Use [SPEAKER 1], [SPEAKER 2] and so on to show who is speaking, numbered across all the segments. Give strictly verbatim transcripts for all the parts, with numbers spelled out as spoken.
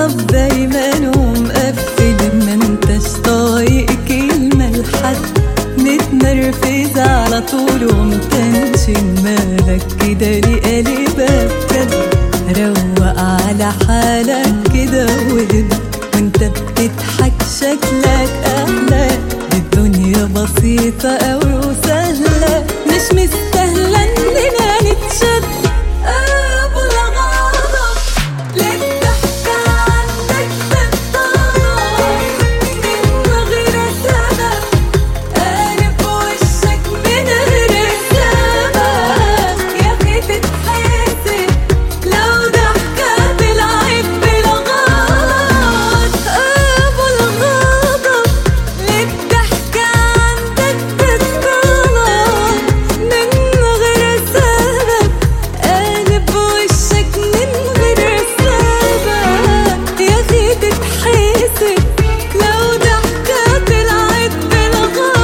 [SPEAKER 1] معصب دايما ومقفل، ما انتش طايق كلمة لحد، متنرفز على طول ومتنشن، مالك كده ليه قلبك بجد؟ روق على حالك كده واهدى، وانت بتضحك شكلك احلى، دي الدنيا بسيطة اوي وسهلة، مش مستاهلة اننا نتشد. ابو الغضب للضحكة عندك بتطلع من غير سبب، قالب وشك من غير سبب، يا اخي تتحاسب لو ضحكة طلعت بالغلط. ابو الغضب للضحكة عندك بتطلع من غير سبب، قالب وشك من غير سبب، يا اخي تتحاسب لو ضحكة طلعت بالغلط.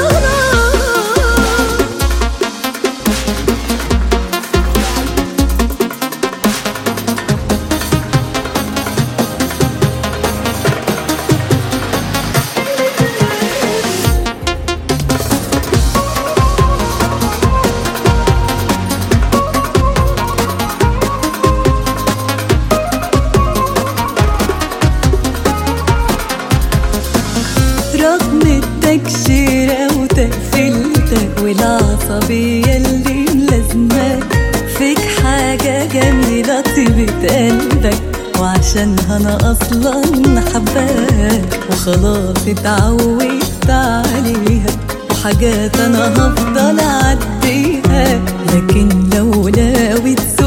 [SPEAKER 1] رغم التكشيرة وتقفيلتك والعصبية اللي ملازماك، فيك حاجة جميلة طيبة قلبك، وعشانها أنا أصلا حباك، وخلاص اتعودت عليها، وحاجات أنا هفضل أعديها، لكن لو ناوي